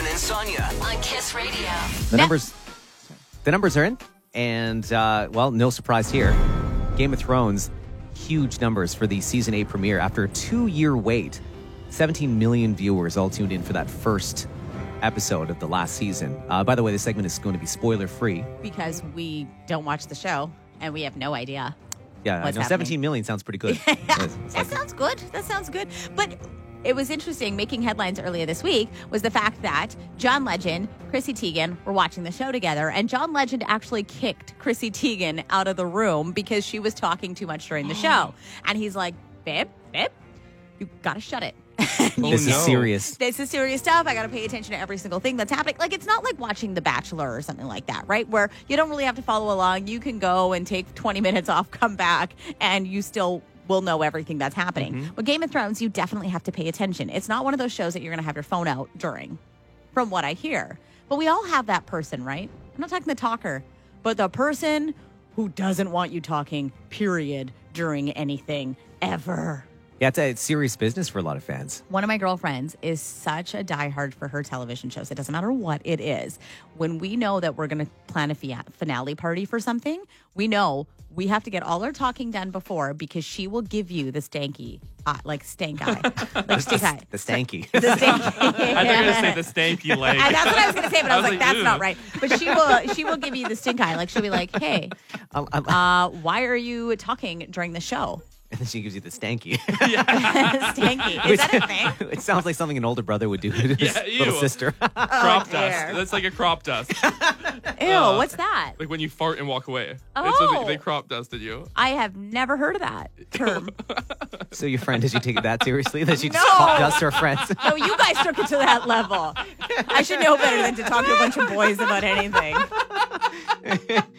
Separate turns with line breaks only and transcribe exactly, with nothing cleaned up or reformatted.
and Sonia
on Kiss Radio.
The numbers, the numbers are in, and uh, well, no surprise here. Game of Thrones, huge numbers for the season eight premiere after a two-year wait. seventeen million viewers all tuned in for that first episode of the last season. Uh, by the way, this segment is going to be spoiler-free
because we don't watch the show and we have no idea.
Yeah, I know. seventeen million sounds pretty good.
Yeah, that sounds good. That sounds good. But it was interesting, making headlines earlier this week, was the fact that John Legend, Chrissy Teigen were watching the show together, and John Legend actually kicked Chrissy Teigen out of the room because she was talking too much during the show. And he's like, babe, babe, you gotta shut it.
Oh, this no. is serious.
This is serious stuff. I got to pay attention to every single thing that's happening. Like, it's not like watching The Bachelor or something like that, right? Where you don't really have to follow along. You can go and take twenty minutes off, come back, and you still will know everything that's happening.
Mm-hmm.
With Game of Thrones, you definitely have to pay attention. It's not one of those shows that you're going to have your phone out during, from what I hear. But we all have that person, right? I'm not talking the talker, but the person who doesn't want you talking, period, during anything, ever.
Yeah, it's, a, it's serious business for a lot of fans.
One of my girlfriends is such a diehard for her television shows. It doesn't matter what it is. When we know that we're going to plan a fia- finale party for something, we know we have to get all our talking done before because she will give you the stanky, uh, like stank eye. Like stink eye.
The stanky.
The stanky.
I thought you were going to say the stanky leg.
And that's what I was going to say, but I was,
I was
like,
like,
that's
ew.
not right. But she will she will give you the stink eye. Like, she'll be like, hey,
Um, um,
uh, why are you talking during the show?
and then she gives you the stanky.
Stanky. Is that a thing?
It sounds like something an older brother would do to his
Yeah, ew.
little sister.
crop
dear.
dust. That's like a crop dust.
Ew,
Uh,
what's that?
Like when you fart and walk away. It's
Oh.
what they, they crop dusted you.
I have never heard of that term.
So your friend, did you take it that seriously? That she just
No.
crop dust her friends?
No, you guys took it to that level. I should know better than to talk to a bunch of boys about anything.